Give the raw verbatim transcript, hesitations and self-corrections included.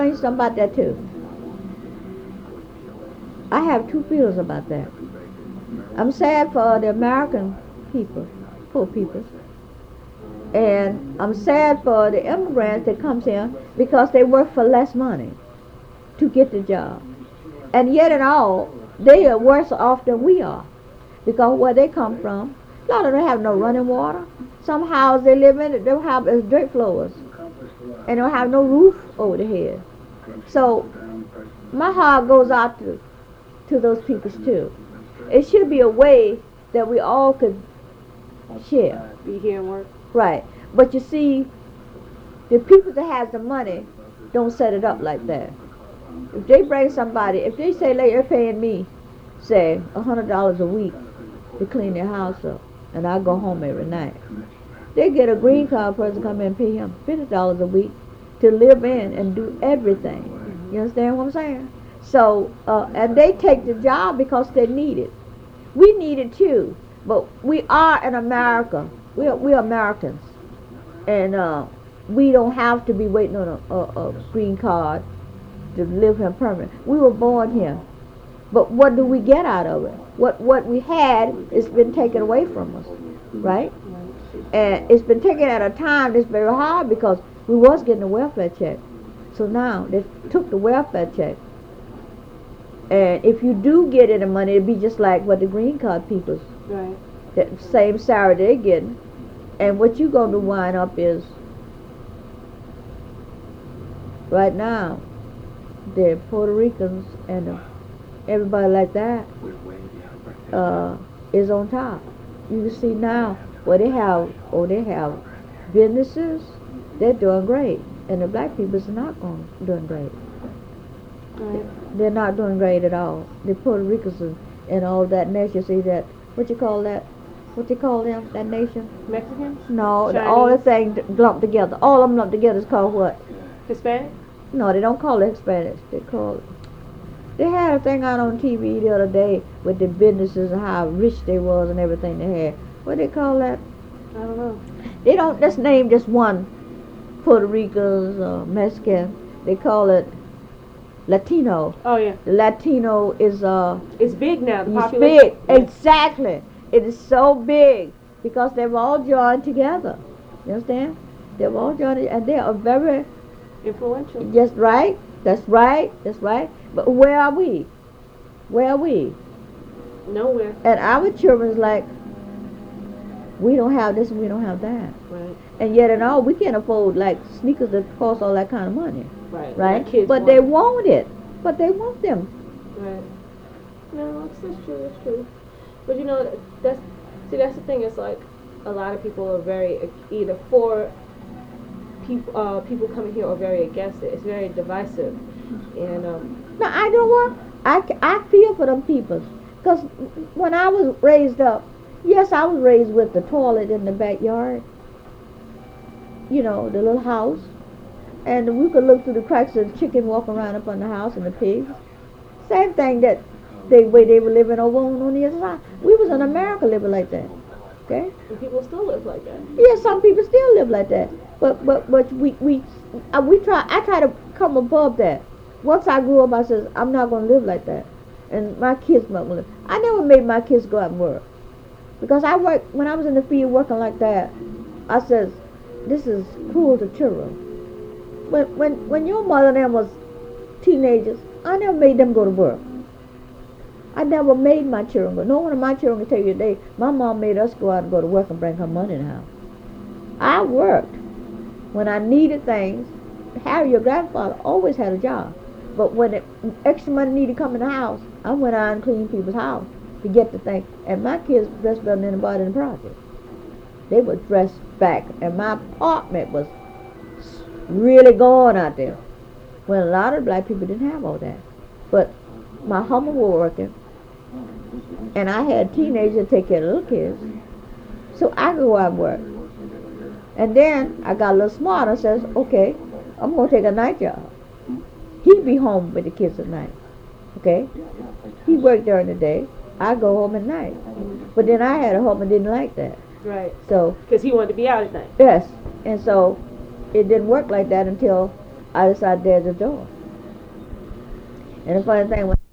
explain something about that too. I have two feelings about that. I'm sad for the American people, poor people. And I'm sad for the immigrants that comes here because they work for less money to get the job. And yet in all, they are worse off than we are. Because where they come from, a lot of them have no running water. Some houses they live in, they don't have is dirt floors. And they don't have no roof over their head. So my heart goes out to, to those people too. It should be a way that we all could share. Be here and work. Right. But you see, the people that has the money don't set it up like that. If they bring somebody, if they say they're paying me, say, a hundred dollars a week to clean their house up, and I go home every night, they get a green card person come in and pay him fifty dollars a week to live in and do everything. Mm-hmm. You understand what I'm saying? So, uh, and they take the job because they need it. We need it too, but we are in America. We are, we are Americans, and uh, we don't have to be waiting on a, a, a green card to live here permanent. We were born here, but what do we get out of it? What what we had has been taken away from us, right? And it's been taken at a time that's very hard because we was getting a welfare check. So now they took the welfare check, and if you do get any money, it'd be just like what the green card people, right? The same salary they're getting. And what you're going to wind up is, right now, the Puerto Ricans and the, everybody like that uh, is on top. You can see now where they have, or they have businesses, they're doing great. And the black people are not going, doing great. Right. They're not doing great at all. The Puerto Ricans and, and all that nation, see that, what you call that? What you call them, that nation? Mexicans? No, the, Chinese? all the things lumped together. All of them lumped together is called what? Hispanic? No, they don't call it Hispanics. They call it. They had a thing out on T V the other day with the businesses and how rich they was and everything they had. What do they call that? I don't know. They don't just name just one Puerto Ricans or Mexican. They call it Latino. Oh yeah. The Latino is uh. It's big now. The It's population. big. Exactly. It is so big because they've all joined together. You understand? They've all joined, and they are very influential. just right. That's right. That's right. But where are we? Where are we? Nowhere. And our children's like, we don't have this and we don't have that. Right. And yet and all, we can't afford like sneakers that cost all that kind of money. Right. Right. Kids but want they it. want it. But they want them. Right. No, that's, that's true. That's true. But you know, that's see, that's the thing. It's like a lot of people are very uh, either for people uh, people coming here or very against it. It's very divisive. And um, Now I know what I, I feel for them people, because when I was raised up, yes, I was raised with the toilet in the backyard. You know, the little house, and we could look through the cracks of the chicken walking around up on the house and the pigs. Same thing that the way they were living over on, on the other side. We was in America living like that. Okay? and people still live like that. Yeah, some people still live like that. But but but we we uh, we try. I try to come above that. Once I grew up, I says I'm not gonna live like that, and my kids not gonna live. I never made my kids go out and work, because I worked when I was in the field working like that. I says this is cruel to children. When when when your mother and them was teenagers, I never made them go to work. I never made my children go. No one of my children can tell you today, my mom made us go out and go to work and bring her money in the house. I worked when I needed things. Harry, your grandfather, always had a job. But when it, extra money needed to come in the house, I went out and cleaned people's house to get the thing. And my kids dressed better than anybody in the project. They were dressed back. And my apartment was really going out there. When a lot of black people didn't have all that. But my husband was working. And I had teenagers take care of little kids. So I go out and work. And then I got a little smarter and says, okay, I'm going to take a night job. He'd be home with the kids at night. Okay? He worked during the day. I go home at night. But then I had a husband didn't like that. Right. So, because he wanted to be out at night. yes. And so it didn't work like that until I decided there's a door. And the funny thing, when